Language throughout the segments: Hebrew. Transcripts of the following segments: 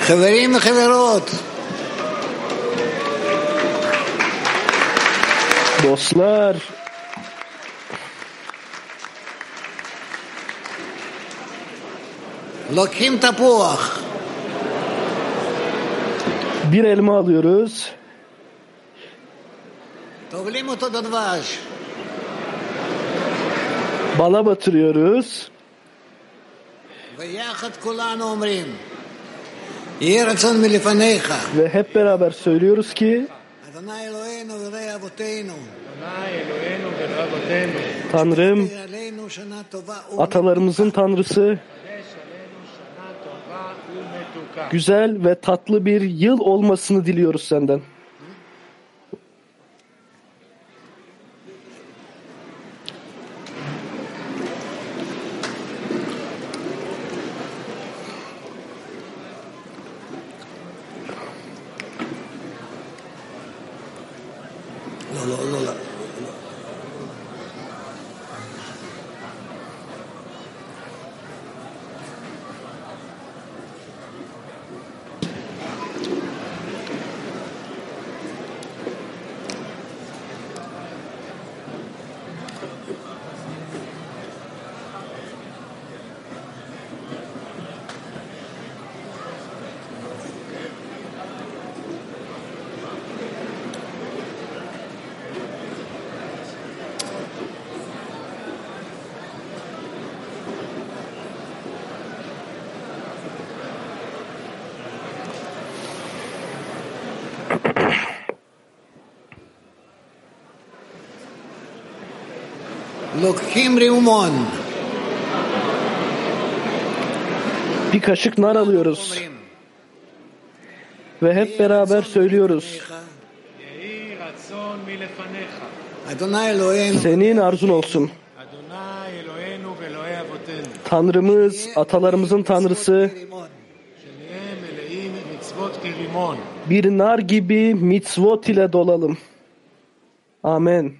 חברים וחברות, Dostlar, לוקחים תפוח, bir elma alıyoruz, טובלים אותו בדבש, bala batırıyoruz ויחד כולנו אומרים, יהי רצון מלפניך, ve hep beraber söylüyoruz ki אדוני אלוהינו ואלוהי אבותינו, Tanrım, תראה עלינו שנה טובה atalarımızın Tanrısı, güzel ve tatlı bir yıl olmasını diliyoruz senden. לא, לא, לא, לא. לוקחים רימון, Bir kaşık nar alıyoruz אומרים, ve hep beraber söylüyoruz. יהי רצון מלפניך, אדוני אלוהינו, Senin arzun olsun. אדוני אלוהינו ואלוהי אבותינו, Tanrımız, atalarımızın Tanrısı, שנהיה מלאים מצוות כרימון. bir nar gibi mitzvot ile dolalım. Amen.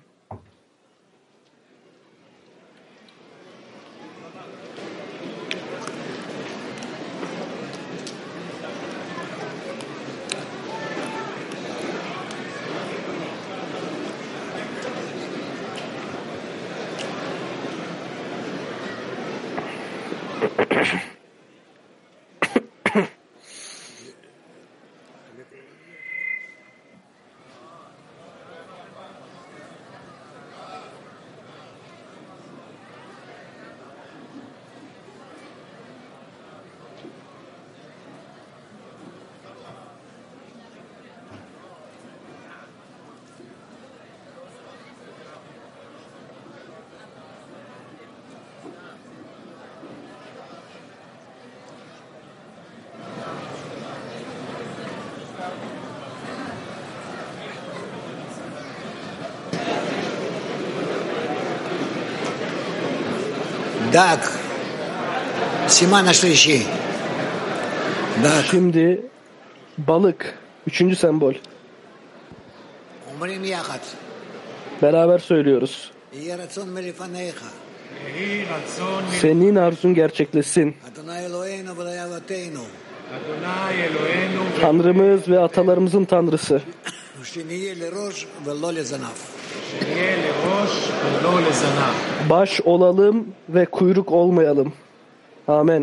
דק, סימן השלישי, דק, Şimdi balık, üçüncü sembol. אומרים יחד, Beraber söylüyoruz. יהי רצון מלפניך, יהי רצון Senin arzun gerçekleşsin. אדוני אלוהינו ואלוהי אבותינו, אדוני אלוהינו Tanrımız ve atalarımızın Tanrısı. שנהיה לראש ולא לזנב. ונהיה לראש ולא לזנב. Baş olalım ve kuyruk olmayalım. Amen.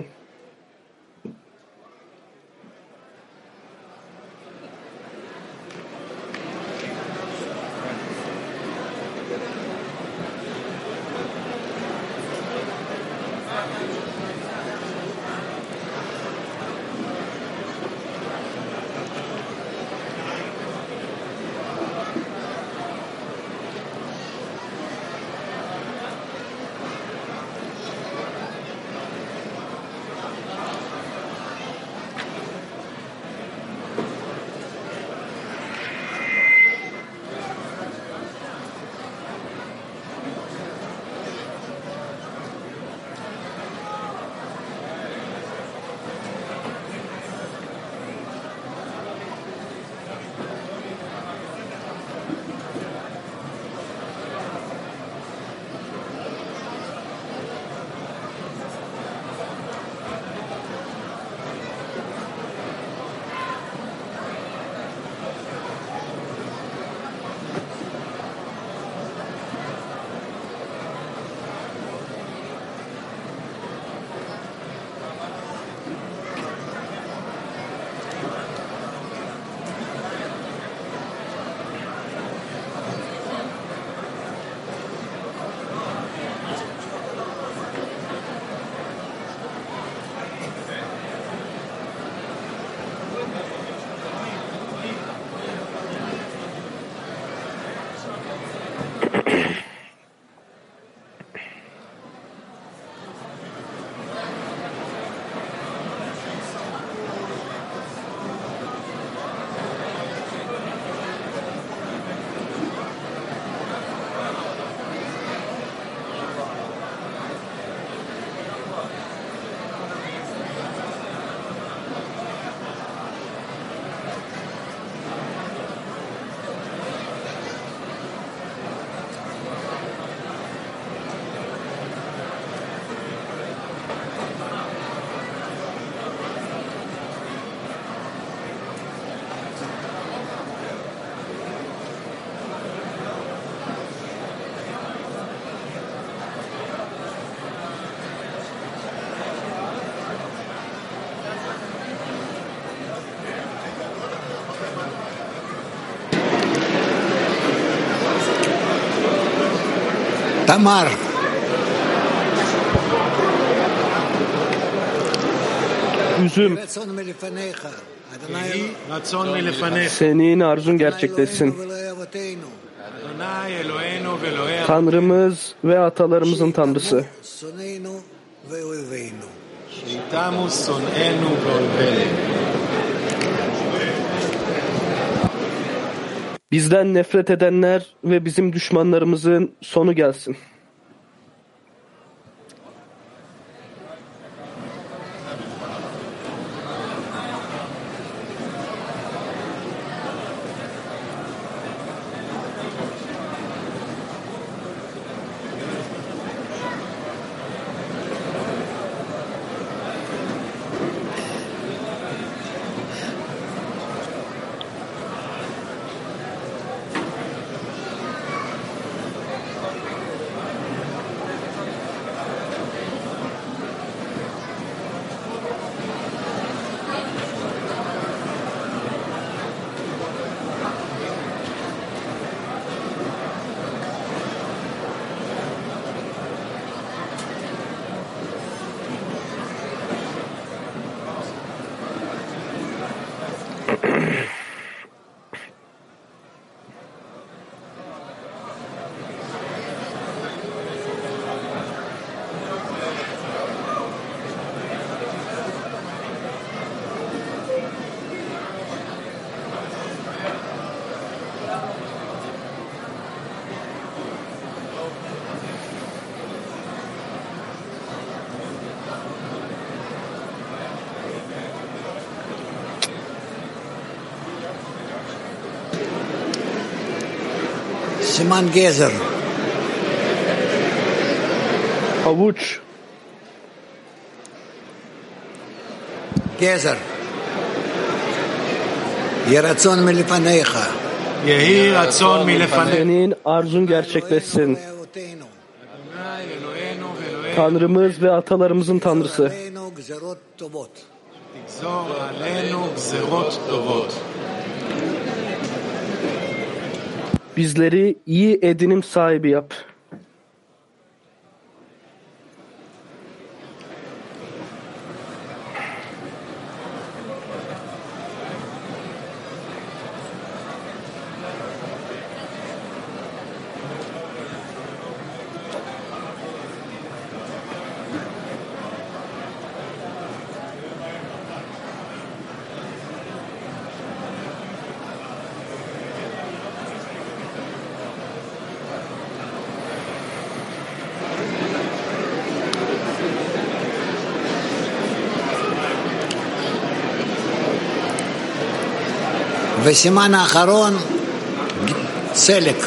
Tamar. Üzüm, רצון מלפניך. אדוני יהי רצון מלפניך. senin arzun gerçekleşsin. אלוהינו ואלוהי אבותינו. אדוני אלוהינו ואלוהי אבותינו. Tanrımız ve atalarımızın Tanrısı. שונאינו ואויבינו. שאיתמו שונאינו ואויבינו. Bizden nefret edenler ve bizim düşmanlarımızın sonu gelsin. סימן גזר. Havuç, גזר. יהי רצון מלפניך. יהי רצון מלפניך. senin arzun gerçekleşsin. אלוהי אבותינו. אדוני אלוהינו ואלוהי Tanrımız ve atalarımızın Tanrısı. עלינו גזרות טובות. תגזור עלינו גזרות טובות. Bizleri iyi edinim sahibi yap. וסימן האחרון, סלק.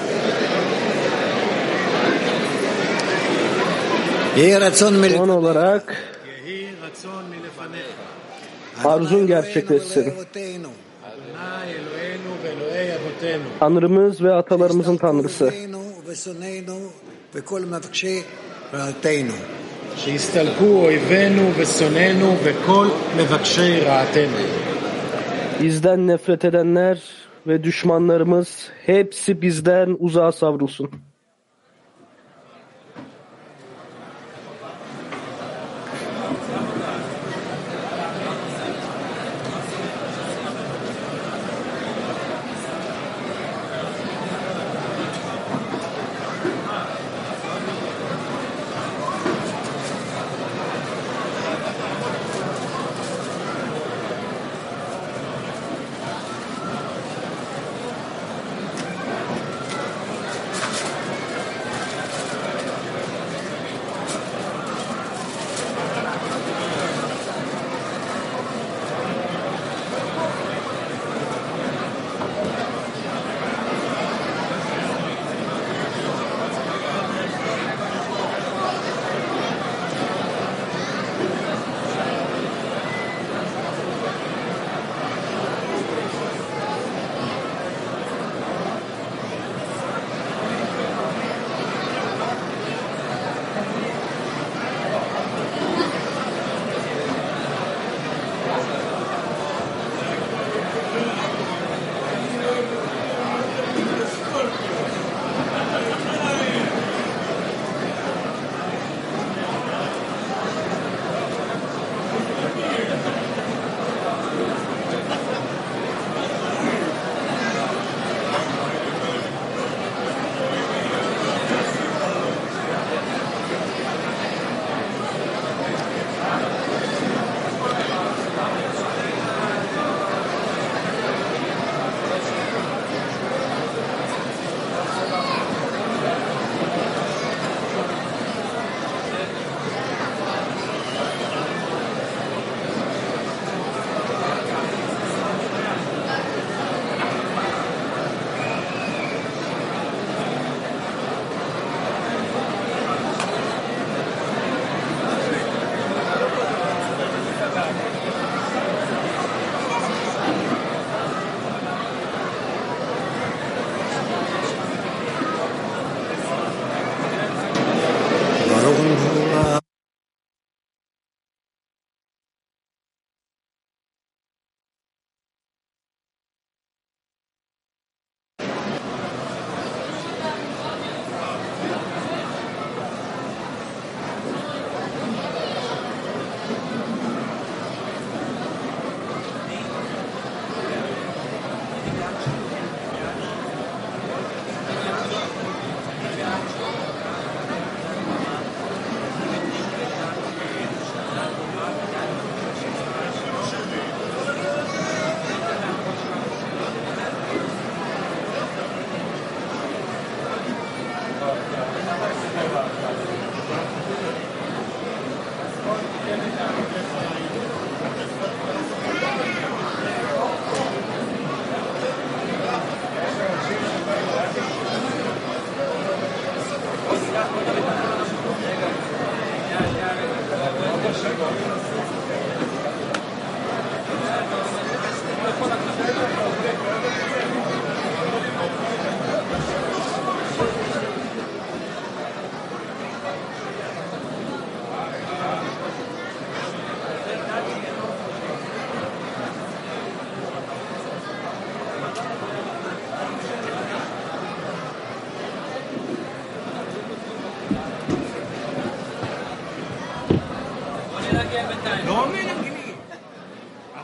יהי רצון Son olarak יהי רצון מלפניך. arzun gerçekleşsin. אלוהי אבותינו. אדוני אלוהינו ואלוהי אבותינו. Tanrımız ve atalarımızın Tanrısı. אויבינו ושונאינו וכל מבקשי רעתנו. שיסתלקו אויבינו ושונאינו וכל מבקשי רעתנו. Bizden nefret edenler ve düşmanlarımız hepsi bizden uzağa savrulsun.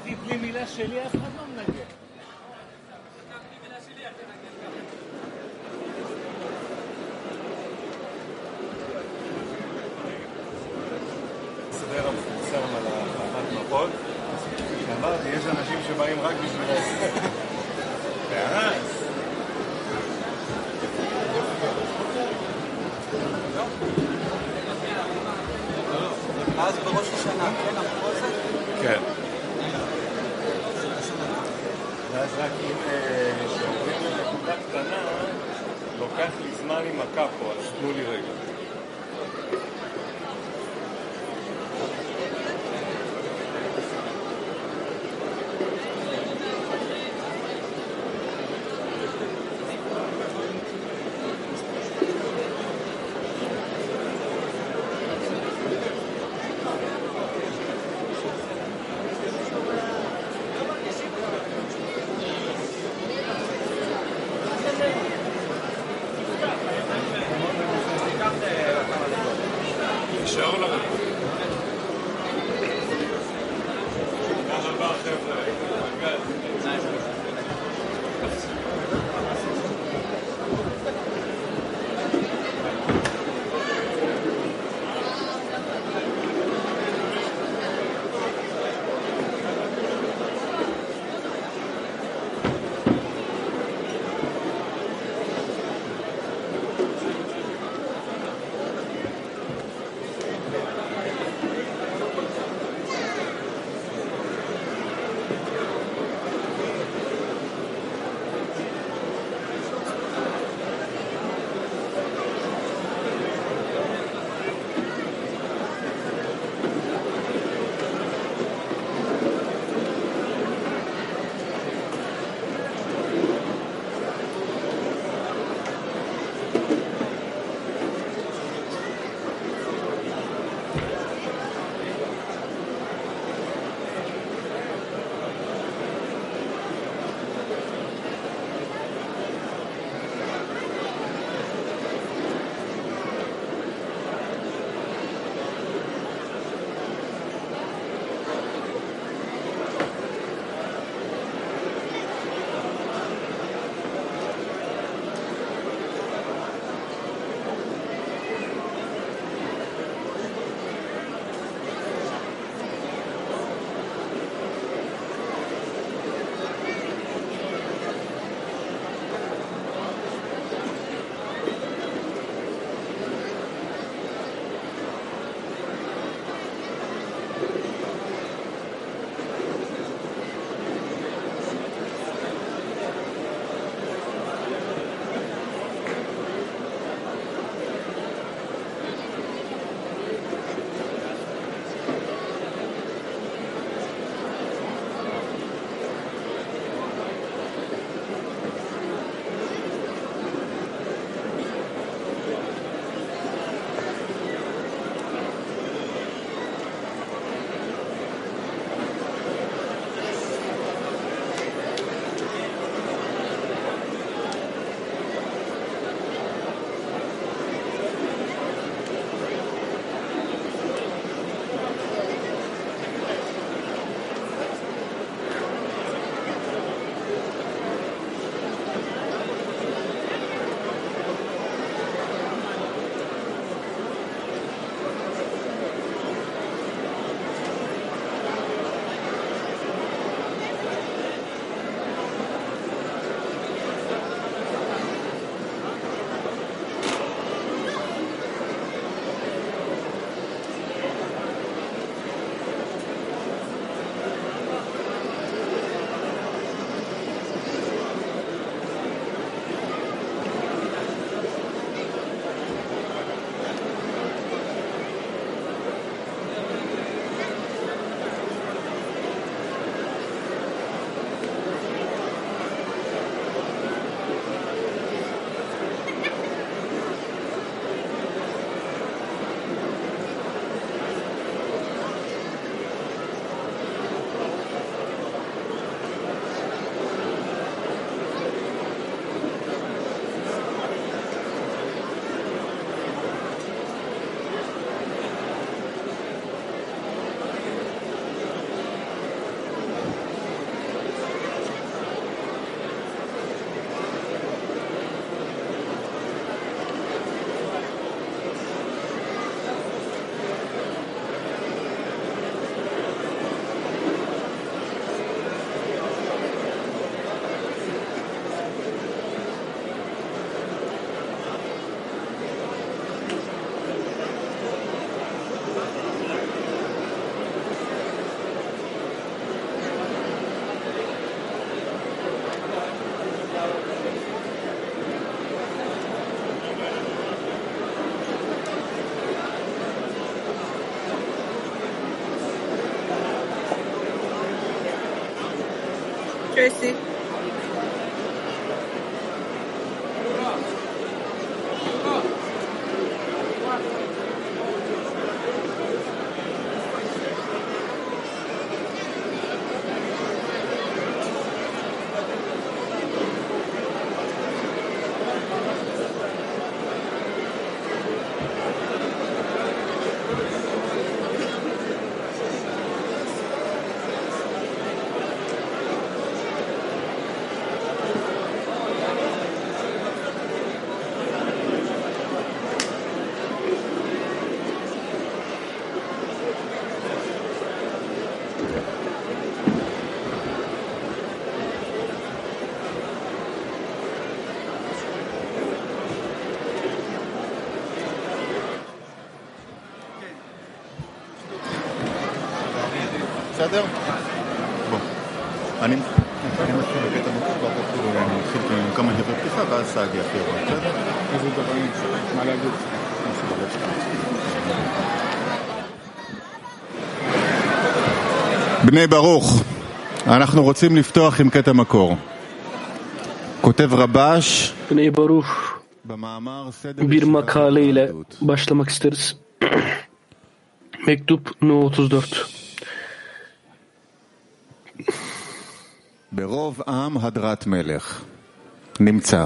אמרתי בלי מילה שלי, אף אחד לא מנגן. הסדר המפורסם על האחת מפות, שאמרתי, יש אנשים שבאים רק בשביל ההסדר. ואז אז בראש השנה, כן, המחוז הזה? כן. ואז רק אם שעוברים לנקודה קטנה, לוקח לי זמן עם הקאפו, אז תנו לי רגע. Tracy. בסדר? בוא. אני מתחיל בקטע מקור, ואתה נתחיל עם כמה דברי פתיחה, ואז סעדי אחר. בסדר? איזה דברים? מה להגיד? בני ברוך, אנחנו רוצים לפתוח עם קטע מקור. כותב רבש Bnei Baruch במאמר סדר bir makale ile başlamak isteriz. Mektup No 34. ברוב עם הדרת מלך נמצא.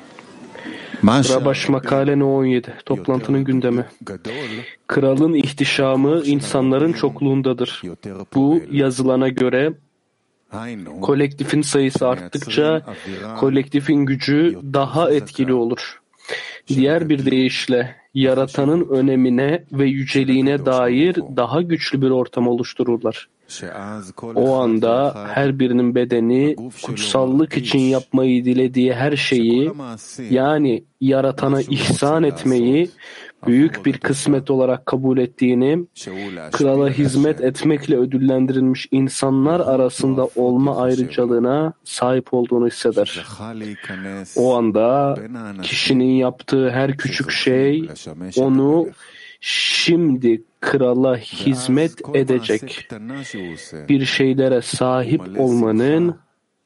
Rabaş makale No 17. Toplantının gündemi. Kralın ihtişamı insanların çokluğundadır. Bu yazılana göre kolektifin sayısı arttıkça kolektifin gücü daha etkili olur. Diğer bir deyişle yaratanın önemine ve yüceliğine dair daha güçlü bir ortam oluştururlar. O anda her birinin bedeni kutsallık için yapmayı dilediği her şeyi, yani yaratana ihsan etmeyi büyük bir kısmet olarak kabul ettiğini, krala hizmet etmekle ödüllendirilmiş insanlar arasında olma ayrıcalığına sahip olduğunu hisseder. O anda kişinin yaptığı her küçük şey onu şimdi krala hizmet edecek bir şeylere sahip olmanın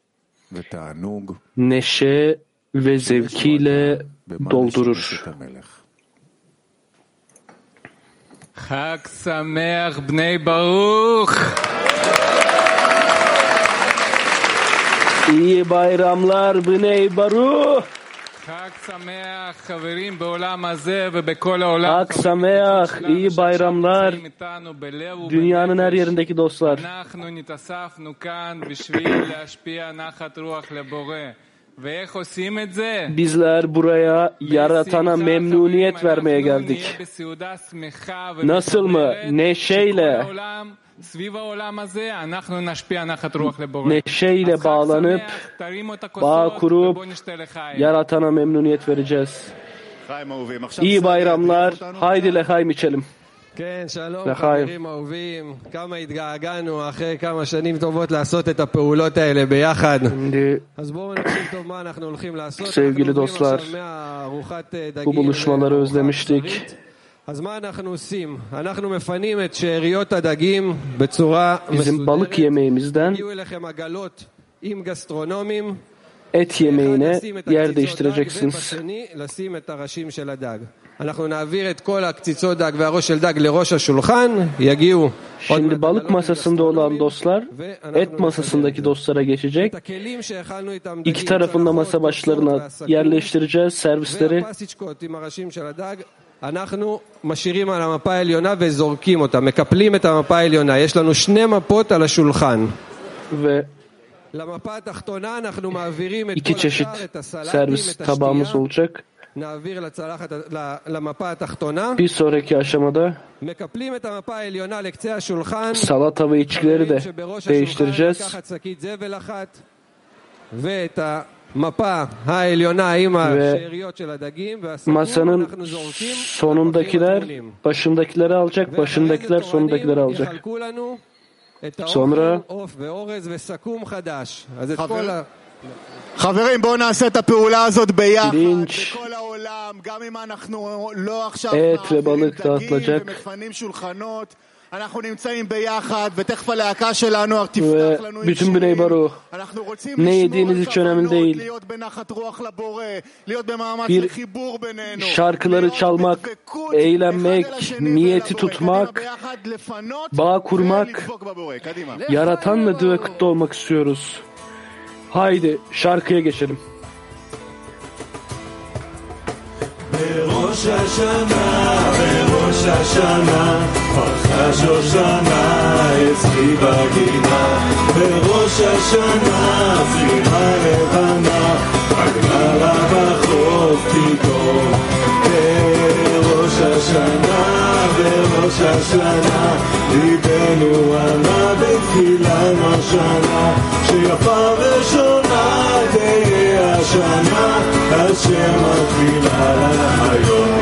neşe ve zevkiyle doldurur. Chag Sameach Bnei Baruch. İyi bayramlar Bnei Baruch. Chag Sameach Chaverim beolam hazeh ve bekol haolam. Hak Sameach, iyi bayramlar dünyanın her yerindeki dostlar. אנחנו נתאספנו כאן בשביל להשפיע נחת רוח לבורא. ואיך עושים את זה? Bizler buraya yaratana memnuniyet vermeye geldik. Nasıl mı? Neşeyle. Neşeyle bağlanıp, bağ kurup, yaratana memnuniyet vereceğiz. İyi bayramlar. Haydi lehaim içelim. כן, שלום חברים אהובים, כמה התגעגענו אחרי כמה שנים טובות לעשות את הפעולות האלה ביחד. אז בואו נקשיב טוב מה אנחנו הולכים לעשות. Sevgili dostlar, bu buluşmaları özlemiştik. אז מה אנחנו עושים? אנחנו מפנים את שאריות הדגים בצורה Bizim balık yemeğimizden הגיעו אליכם עגלות עם גסטרונומים. et yemeğine yer değiştireceksiniz. לשים את הראשים של הדג. אנחנו נעביר את כל הקציצות דג והראש של דג לראש השולחן, יגיעו. Şimdi balık masasında olan dostlar et masasındaki dostlara geçecek. İki tarafında masa başlarına yerleştireceğiz servisleri. אנחנו משאירים על המפה העליונה וזורקים אותה, מקפלים את המפה העליונה. יש לנו שני מפות על השולחן. למפה התחתונה אנחנו מעבירים את כל השאר, את הסלטים, את השתייה. נעביר לצלחת למפה התחתונה. Bir sonraki aşamada מקפלים את המפה העליונה לקצה השולחן. salata ve içkileri de değiştireceğiz. לקחת שקית זבל אחת ואת המפה העליונה עם השאריות של הדגים והסכו"ם אנחנו זורקים. Sonundakiler başındakileri alacak, başındakiler sonundakileri alacak. יחלקו לנו את Sonra העוף ואורז וסכו"ם חדש. אז את כל חברים, בואו נעשה את הפעולה הזאת ביחד בכל העולם, גם אם אנחנו לא עכשיו מעבירים דגים ומפנים שולחנות. Ve bütün Bnei Baruch, ne yediğiniz hiç önemli değil. Bir şarkıları çalmak, eğlenmek, niyeti tutmak, bağ kurmak, Yaratan'la düekutta olmak istiyoruz. Haydi şarkıya geçelim. בראש השנה, בראש השנה, פרחה שושנה אצלי בגינה. בראש השנה, שמחה לבנה, הגמרא בחוף פתאום. בראש השנה, בראש השנה, ליבנו ענה בתפילה נושנה, שיפה ושונה תהיה השנה, אשר מתחילה היום.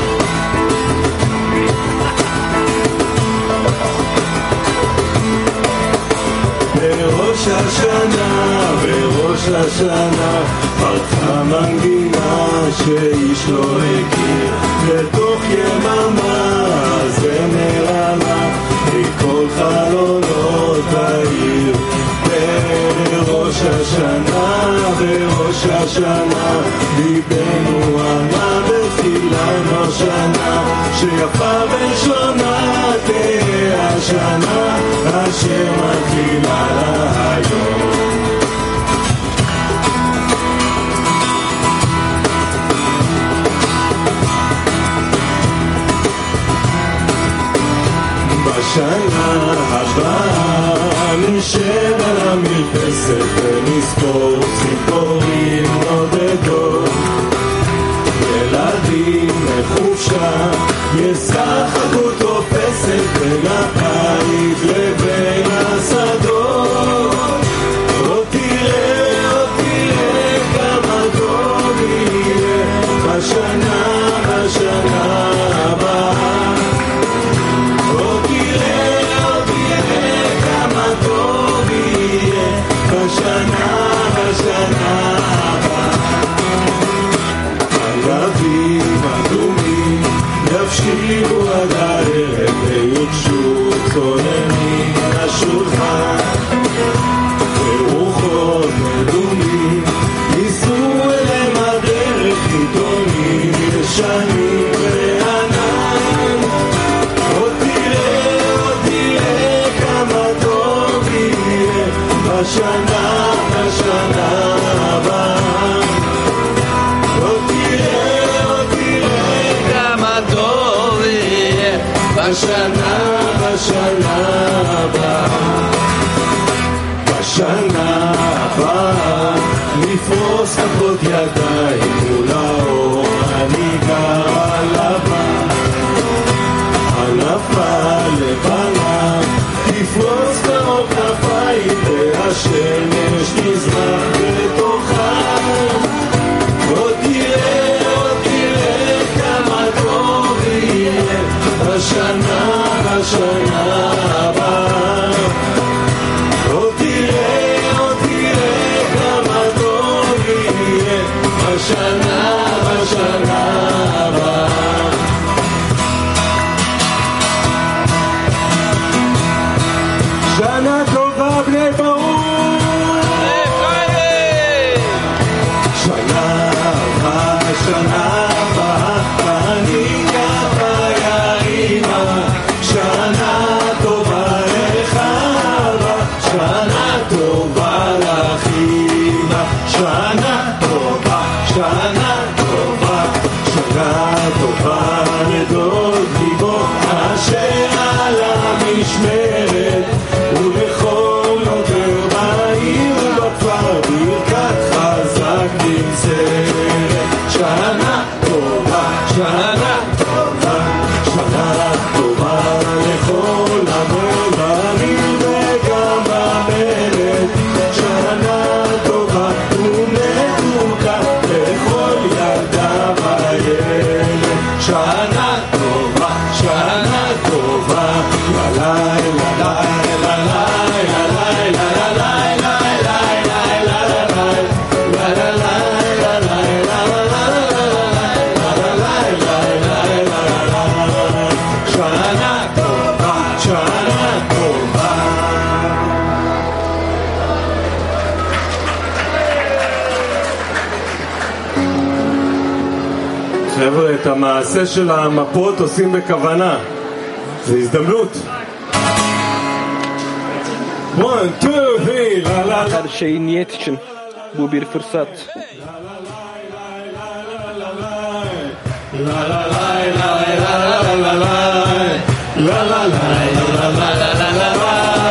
בראש השנה, בראש השנה, פרחה מנגינה שאיש לא הכיר, לתוך יממה הזמר עלה, מכל חלונות העיר. בראש השנה, בראש השנה, ליבנו ענה בתפילה נושנה, שיפה ושונה תהיה השנה, אשר מתחילה היום. בשנה הבאה נשב על המרפסת ונספור ציפורים נודדות, ילדים לחופשה ישחקו תופסת בין הבית לבין השדות. עוד תראה כמה טוב יהיה בשנה הבאה. בשנה הבאה ערבים אדומים יבשילו עד הערב ויוגשו צוננים לשולחן, ורוחות נדומים ייסעו אליהם הדרך עיתונים ישנים וענן. עוד תראה כמה טוב יהיה בשנה הבאה. עוד תראה כמה טוב יהיה בשנה הבאה. בשנה הבאה נפרוס כפות ידיים מול האור הניגר הלבן, הנפל לבנה תפרוס כמו כנפיים והשמש תזרח בתוכן. עוד תראה כמה טוב יהיה בשנה הבאה. עוד תראה כמה טוב יהיה בשנה הבאה. שנה טובה בני ברוך. חבר'ה, את המעשה של המפות עושים בכוונה. זו הזדמנות. 1, 2, 3, la la la. Her şey niyet için. Bu bir fırsat. La la la la la la la la. La la la la la la la la la.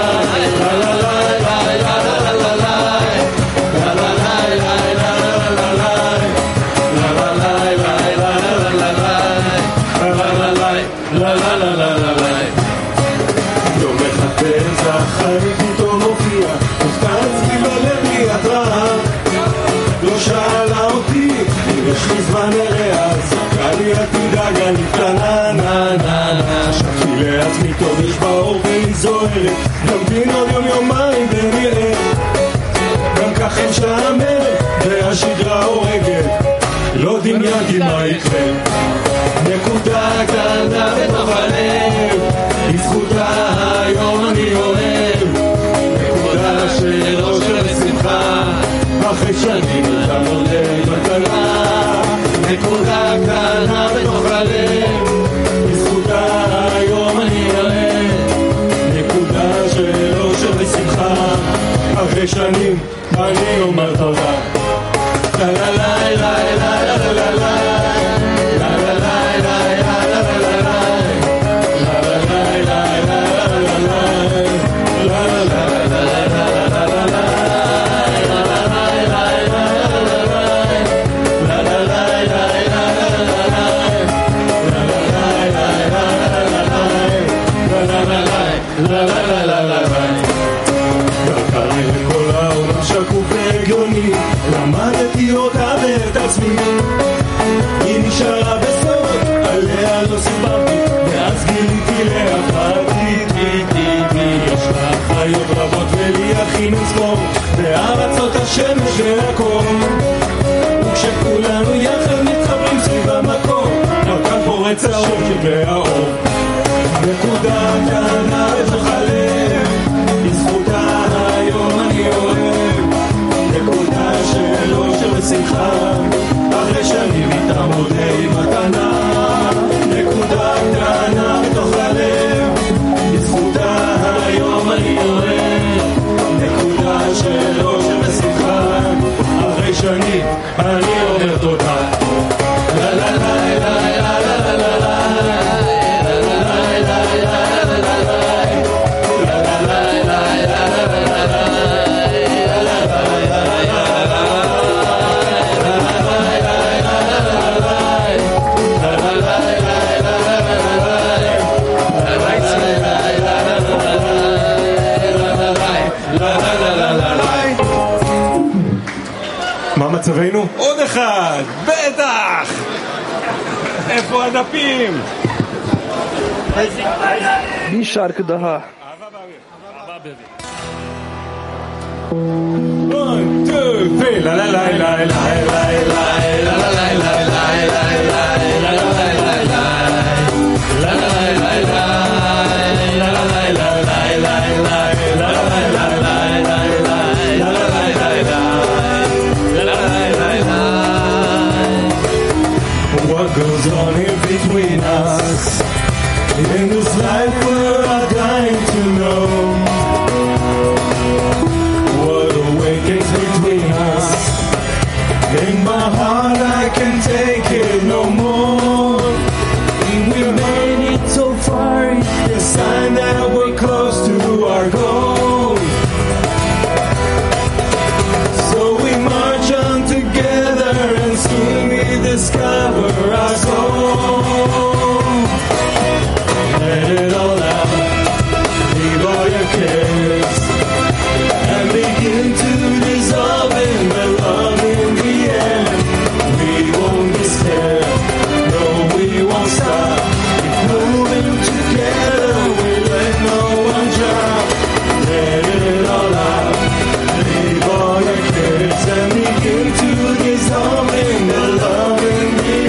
יום מחפש החיים פתאום הופיע, הופתע אצלי בלב לי התראה. לא שאלה אותי אם יש לי זמן אליה, זרקה לי אל תדאג אני קטנה נה נה נה. חשבתי לעצמי טוב יש באור והיא זוהרת, נמתין עוד יום יומיים ונראה. גם כך אין שעמר והשגרה הורגת, לא דמיינתי מה יקרה. נקודה קטנה בתוך הלב, בזכותה היום אני אוהב. נקודה של אושר ושמחה, אחרי שנים אתה מולד בקלה. נקודה קטנה בתוך הלב, בזכותה היום אני אוהב. נקודה של אושר ושמחה, אחרי שנים אני אומר תודה. לה לה לה לה לה לה לה לה. למדתי אותה ואת עצמי, היא נשארה בסוד, עליה לא סיפרתי, ואז גיליתי להפרתי. יש לה חיות רבות ולי הכי נזכור, בארצות השמש והכל, וכשכולנו יחד מתחברים סביב המקום, כאן פורץ האור והאור. נקודה קטנה בתוך הלב, בזכותה היום אני אוהב. נקודה של אושר ושמחה, אחרי שנים איתה מודה עם מתנה. נקודה קטנה בתוך הלב, בזכותה היום אני אוהב. נקודה של אושר ושמחה, אחרי שנים אני אומר תודה. לה לה לה לה לה לה לה לה. מה מצבנו? עוד אחד! בטח! איפה הדפים? Bir şarkı daha. 1, 2, 3. La la la la la la la la la la la what goes on in between us in this life we're all dying to know what awakens between us. In my heart I can take it no more. We made it so far, it's a sign that we're close to our goal. So we march on together and soon we discover our soul. Let it all out, leave all your cares, and begin to dissolve in the love in the air. We won't despair, no we won't stop. Keep moving together, we let no one drop. Let it all out, leave all your cares, and begin to dissolve in the love in the air.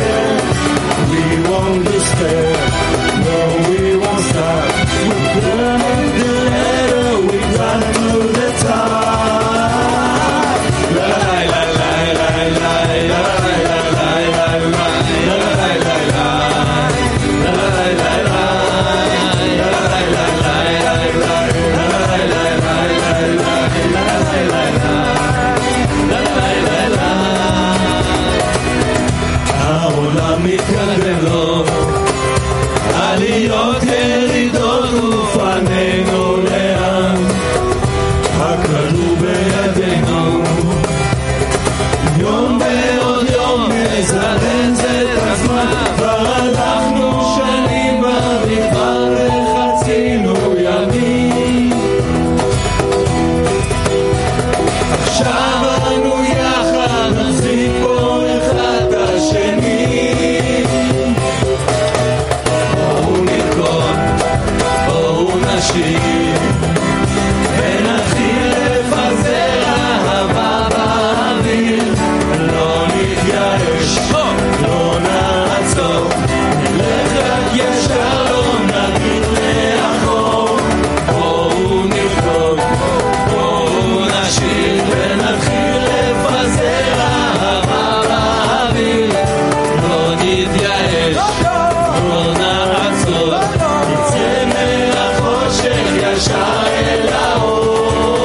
ונתחיל לפזר אהבה באוויר. לא נתייאש, לא נעצור, נצא מהחושך ישר אל האור.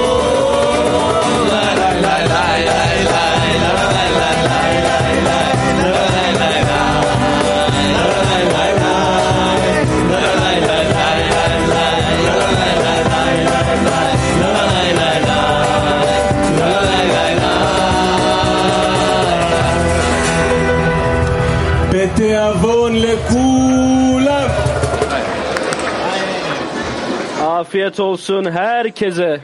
בתיאבון לכולם. Afiyet olsun herkese.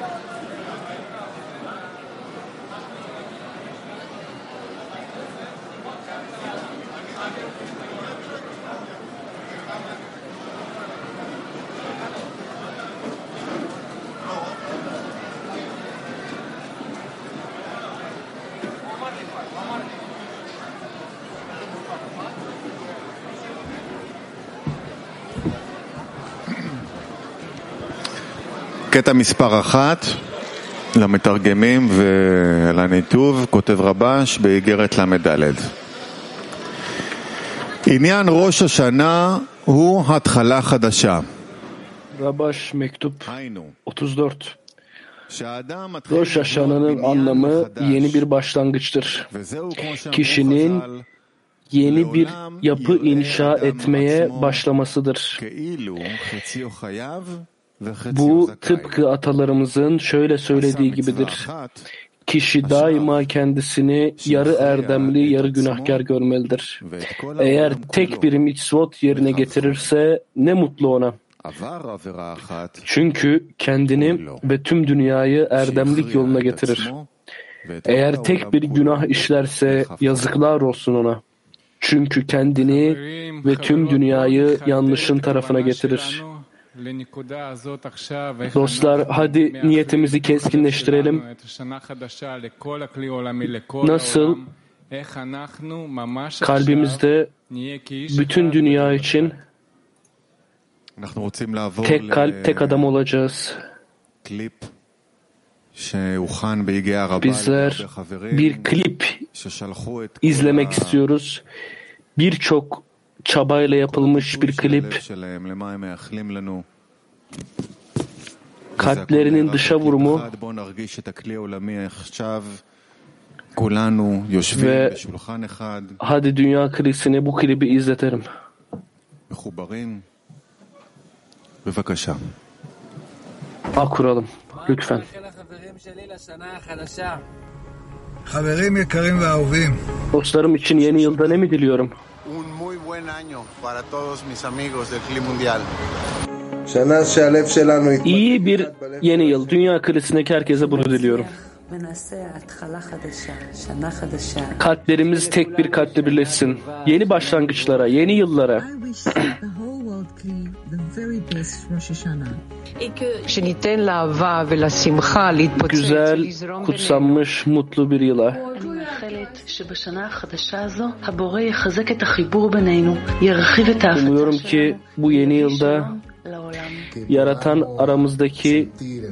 קטע מספר 1 למתרגמים ולניתוב, כותב רבש באיגרת ל"ד. עניין ראש השנה הוא התחלה חדשה. Rabaş mektup 34. Roş Haşana'nın anlamı yeni bir başlangıçtır. Kişinin yeni bir yapı inşa etmeye başlamasıdır. Bu tıpkı atalarımızın şöyle söylediği gibidir. Kişi daima kendisini yarı erdemli, yarı günahkar görmelidir. Eğer tek bir mitzvot yerine getirirse ne mutlu ona. Çünkü kendini ve tüm dünyayı erdemlik yoluna getirir. Eğer tek bir günah işlerse yazıklar olsun ona. Çünkü kendini ve tüm dünyayı yanlışın tarafına getirir. Dostlar, hadi niyetimizi keskinleştirelim. Nasıl kalbimizde bütün dünya için tek kalp, tek adam olacağız. Bizler bir klip izlemek istiyoruz. Birçok çabayla yapılmış bir klip. Kalplerinin dışa vurumu ve hadi dünya krizine bu klibi izletelim. Kuralım lütfen. Dostlarım için yeni yılda ne mi diliyorum? İyi bir yeni yıl. Dünya krizindeki herkese bunu diliyorum. Kalplerimiz tek bir kalple birleşsin. Yeni başlangıçlara, yeni yıllara. Güzel, kutsanmış, mutlu bir yıla. Umuyorum ki bu yeni yılda Yaratan aramızdaki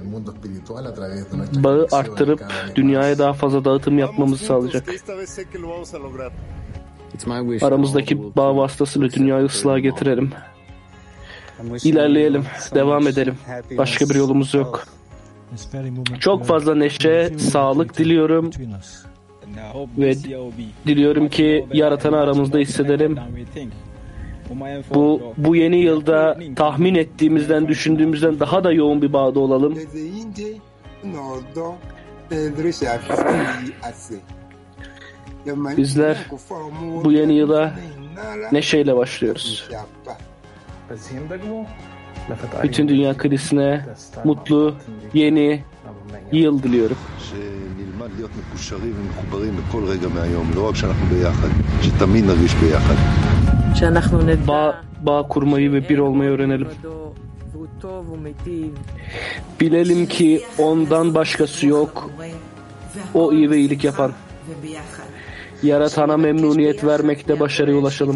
bağı arttırıp dünyaya daha fazla dağıtım yapmamızı sağlayacak. Aramızdaki bağ vasıtasıyla dünyayı ıslaha getirelim. İlerleyelim, devam edelim. Başka bir yolumuz yok. Çok fazla neşe, sağlık diliyorum. Ve diliyorum ki Yaratan'ı aramızda hissedelim. Bu yeni yılda tahmin ettiğimizden, düşündüğümüzden daha da yoğun bir bağda olalım. Bizler bu yeni yıla neşeyle başlıyoruz. Bütün dünya krizine mutlu yeni yıl diliyorum. Bağ kurmayı ve bir olmayı öğrenelim. Bilelim ki ondan başkası yok. O iyi ve iyilik yapan. Yaratana memnuniyet vermekte başarıya ulaşalım.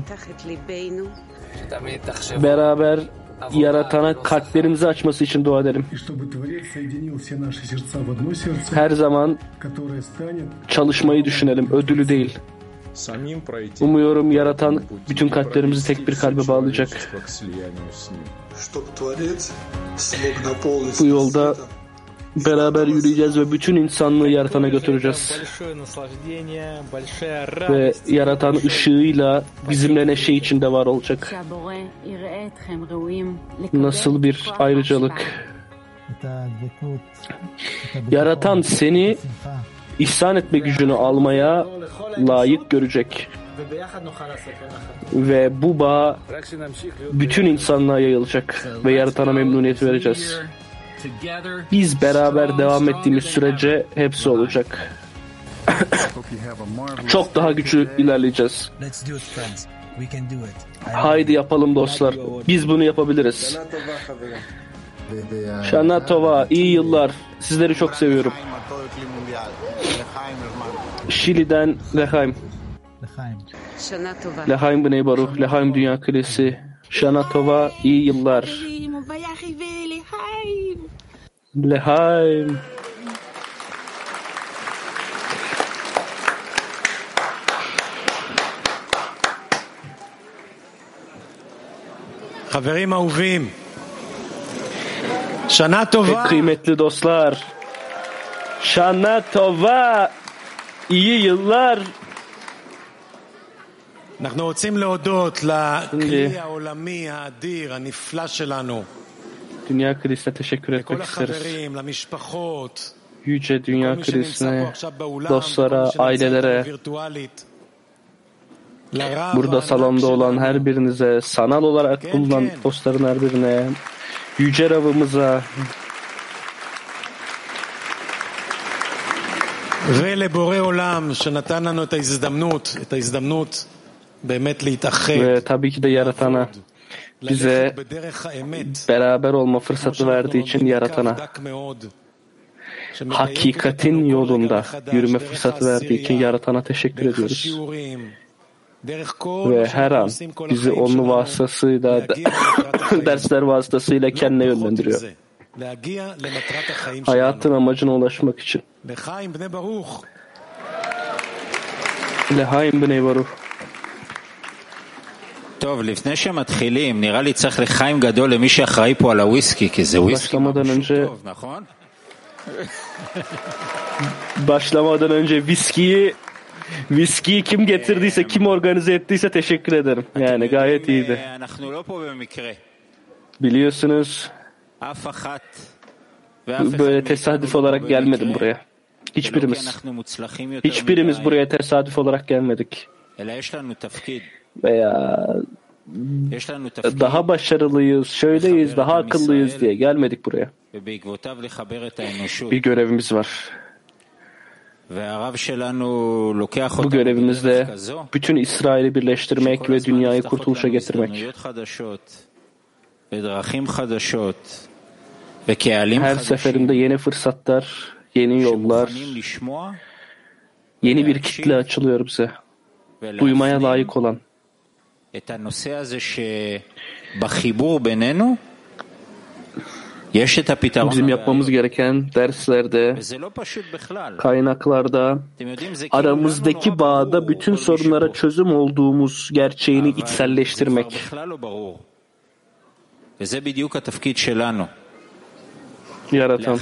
Beraber Yaratana kalplerimizi açması için dua edelim. Her zaman çalışmayı düşünelim, ödülü değil. Umuyorum Yaratan bütün kalplerimizi tek bir kalbe bağlayacak. Bu yolda beraber yürüyeceğiz ve bütün insanlığı Yaratan'a götüreceğiz. Ve Yaratan ışığıyla bizimle neşe içinde var olacak. Nasıl bir ayrıcalık. Yaratan seni ihsan etme gücünü almaya layık görecek. Ve bu bağ bütün insanlığa yayılacak ve Yaratan'a memnuniyet vereceğiz. Biz beraber devam ettiğimiz sürece hepsi olacak. Çok daha güçlü ilerleyeceğiz. Haydi yapalım dostlar. Biz bunu yapabiliriz. Shana Tova, iyi yıllar. Sizleri çok seviyorum. Şili'den Lehaim. Lehaim Bnei Baruch, Lehaim Dünya Kilisi. Shana Tova, iyi yıllar. Lehaim. חברים אהובים, שנה טובה. Kıymetli dostlar. Shana Tova, iyi yıllar. אנחנו רוצים להודות לכלי העולמי האדיר הנפלא שלנו. Dünya Kilisine teşekkür etmek isteriz. Yüce Dünya Kilisine, dostlara, ailelere, burada salonda olan her birinize, sanal olarak bulunan dostların her birine, Yüce Rab'ımıza, ולבורא עולם שנתן לנו את ההזדמנות באמת להתאחד. Ve tabii ki de Yaratan'a, bize beraber olma fırsatı verdiği için Yaratan'a, hakikatin yolunda yürüme fırsatı verdiği için Yaratan'a teşekkür ediyoruz. Ve her an bizi onun vasıtasıyla, dersler vasıtasıyla kendine yönlendiriyor. Hayatın amacına ulaşmak için. Lehaim Bnei Baruch. טוב, לפני שמתחילים, נראה לי צריך לחיים גדול למי שאחראי פה על הוויסקי, כי זה וויסקי טוב, נכון? Başlamadan önce viskiyi kim getirdiyse, kim organize ettiyse teşekkür ederim. Yani gayet iyiydi. Biliyorsunuz, böyle tesadüf olarak gelmedim buraya. Hiçbirimiz buraya tesadüf olarak gelmedik. Veya daha başarılıyız, şöyleyiz, daha akıllıyız diye gelmedik buraya. Bir görevimiz var. Bu görevimizde bütün İsrail'i birleştirmek ve dünyayı kurtuluşa getirmek. Her seferinde yeni fırsatlar, yeni yollar, yeni bir kitle açılıyor bize. Duymaya layık olan. Bizim yapmamız gereken derslerde, kaynaklarda, aramızdaki bağda bütün sorunlara çözüm olduğumuz gerçeğini içselleştirmek. Yaratan,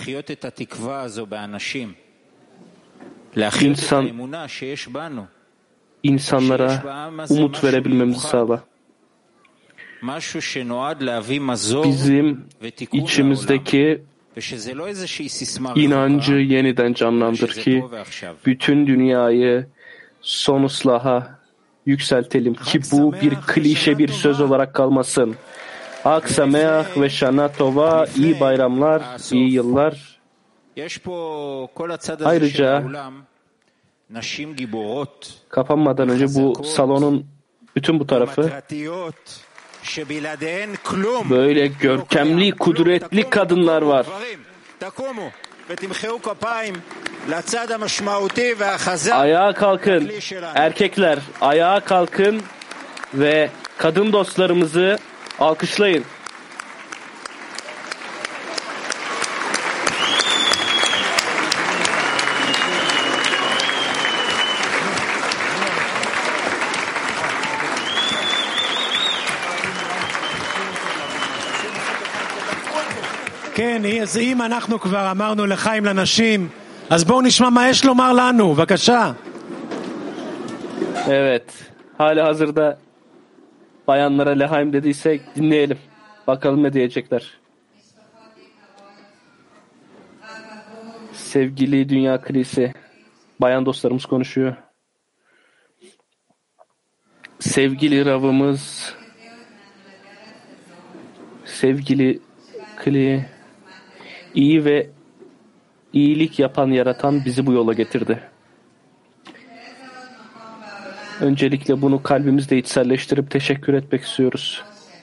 insanlara umut verebilmemizi sağla. Bizim içimizdeki inancı yeniden canlandır ki bütün dünyayı son ıslaha yükseltelim ki bu bir klişe bir söz olarak kalmasın. Hag Sameach ve Shana Tova, iyi bayramlar, iyi yıllar. Ayrıca kapanmadan önce bu salonun bütün bu tarafı böyle görkemli, kudretli kadınlar var. Ayağa kalkın, erkekler ayağa kalkın ve kadın dostlarımızı alkışlayın. כן, אז אם אנחנו כבר אמרנו לחיים לנשים, אז בואו נשמע מה יש לומר לנו, בבקשה. Evet, hali hazırda bayanlara Lehaim dediysek dinleyelim. Bakalım ne diyecekler. Sevgili Dünya Kilisi, bayan dostlarımız konuşuyor. Sevgili Rab'ımız, sevgili Kli, İyi ve iyilik yapan, yaratan bizi bu yola getirdi. Öncelikle bunu kalbimizde içselleştirip teşekkür etmek istiyoruz.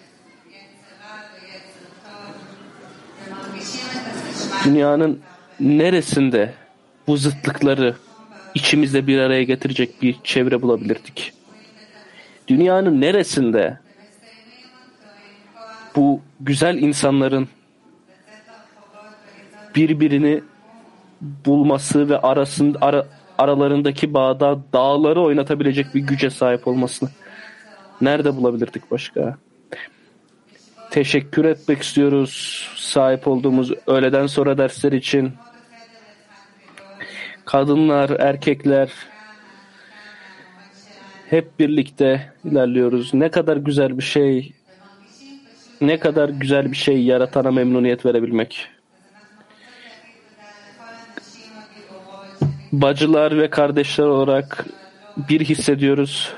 Dünyanın neresinde bu zıtlıkları içimizde bir araya getirecek bir çevre bulabilirdik? Dünyanın neresinde bu güzel insanların birbirini bulması ve aralarındaki bağda dağları oynatabilecek bir güce sahip olmasını nerede bulabilirdik başka? Teşekkür etmek istiyoruz sahip olduğumuz öğleden sonra dersler için. Kadınlar, erkekler hep birlikte ilerliyoruz. Ne kadar güzel bir şey, ne kadar güzel bir şey yaratana memnuniyet verebilmek. Bacılar ve kardeşler olarak bir hissediyoruz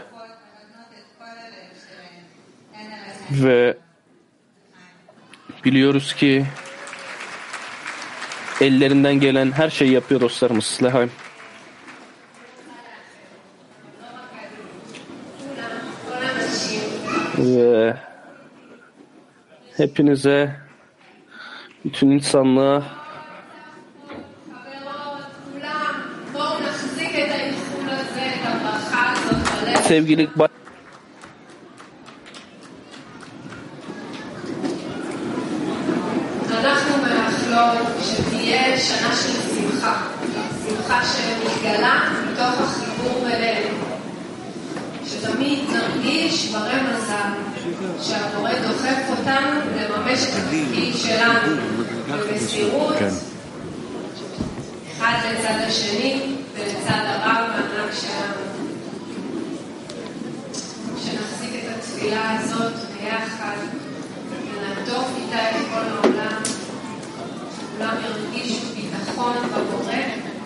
ve biliyoruz ki ellerinden gelen her şeyi yapıyor dostlarımız. Lehaim. Ve hepinize, bütün insanlığa sevgili אנחנו מאחלות שתהיה שנה של שמחה, שמחה שמתגלה מתוך החיבור בינינו, שתמיד נרגיש ברי מזל שהבורא דוחף אותנו לממש את התפקיד שלנו במסירות, אחד לצד השני ולצד הרב הענק שלנו. שנחזיק את התפילה הזאת ביחד ונעטוף איתה את כל העולם, כולם ירגישו ביטחון בבורא,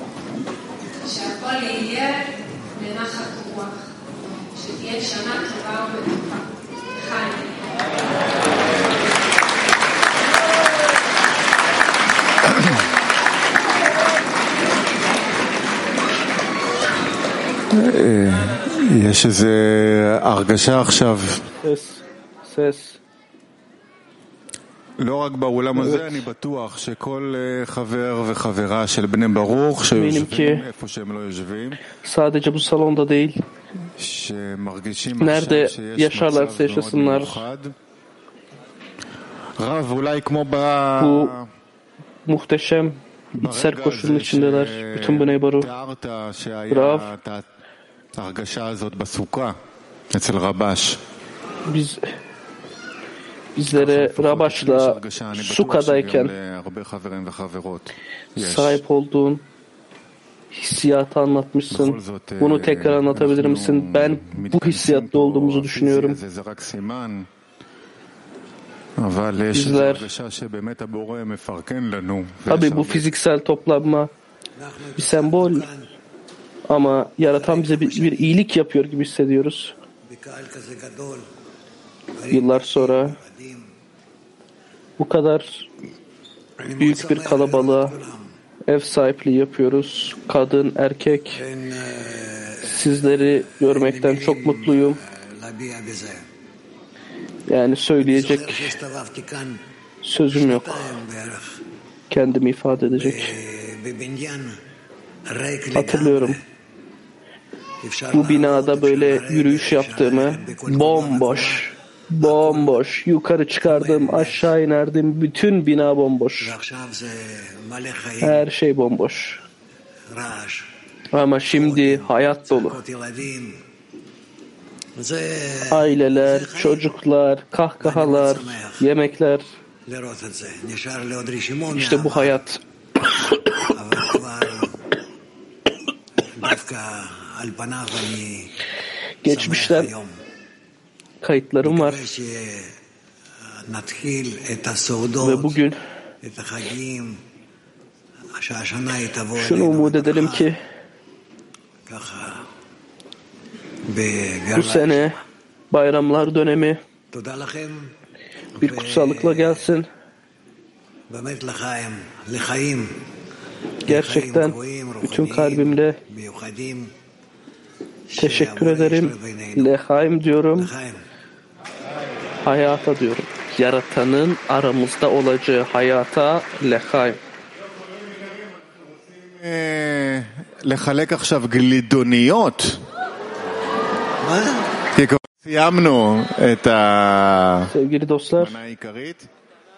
שהכל יהיה לנחת רוח, שתהיה שנה טובה ומתוקה. חיים. יש איזו הרגשה עכשיו, לא רק באולם הזה, אני בטוח שכל חבר וחברה של בני ברוך שיושבים איפה שהם לא יושבים, sadece bu salonda değil, שמרגישים nerede עכשיו שיש yaşarlarsa מצב מאוד yaşasınlar, מיוחד. רב, אולי כמו bu muhteşem içsel koşulun içindeler. Bütün Bnei Baruch. תיארת Rav, שהיה את ההרגשה הזאת בסוכה אצל רבש. Bizlere Rabaş'la Suka'dayken sahip olduğun hissiyatı anlatmışsın. Bunu tekrar anlatabilir misin? Ben bu hissiyatta olduğumuzu düşünüyorum. Bizler, tabii bu fiziksel toplanma bir sembol ama yaratan bize bir iyilik yapıyor gibi hissediyoruz. Yıllar sonra bu kadar büyük bir kalabalığa ev sahipliği yapıyoruz. Kadın, erkek. Sizleri görmekten çok mutluyum. Yani söyleyecek sözüm yok. Kendimi ifade edecek. Hatırlıyorum. Bu binada böyle yürüyüş yaptığımı, bomboş. Yukarı çıkardım, aşağı inerdim. Bütün bina bomboş. Her şey bomboş. Ama şimdi hayat dolu. Aileler, çocuklar, kahkahalar, yemekler. İşte bu hayat. Geçmişten kayıtlarım var. Ve bugün şunu umut edelim ki bu sene bayramlar dönemi bir kutsallıkla gelsin Gerçekten bütün kalbimle teşekkür ederim. Lehaim diyorum. Hayata diyorum. Yaratanın aramızda olacağı hayata lehaim. לחלק עכשיו גלידוניות. כי כבר סיימנו את המנה העיקרית.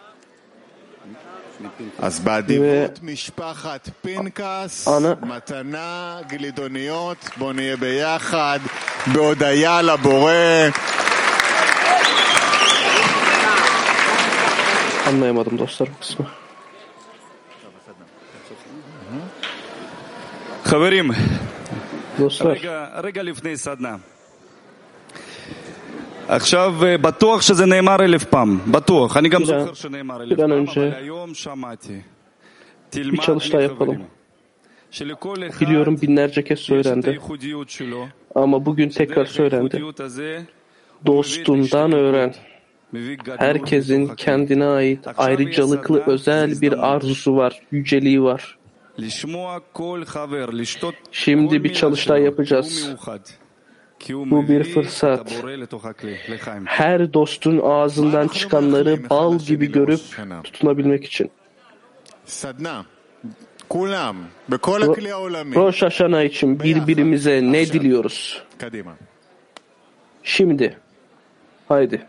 אז באדיבות משפחת פנקס, מתנה גלידוניות, בואו נהיה ביחד, בהודיה לבורא. Anlayamadım dostlarım kısmı. חברים, dostlar. רגע לפני סדנה. עכשיו בטוח שזה נאמר 1000 פעם, בטוח. אני גם זוכר שנאמר 1000 פעם, אבל היום שמעתי. Bir çalıştay yapalım. Biliyorum binlerce kez söylendi. Ama bugün tekrar söylendi. Dostundan öğren. Herkesin kendine ait ayrıcalıklı özel bir arzusu var, yüceliği var. Şimdi bir çalıştay yapacağız. Bu bir fırsat. Her dostun ağzından çıkanları bal gibi görüp tutunabilmek için. Rosh Hashanah için birbirimize ne diliyoruz? Şimdi. Haydi.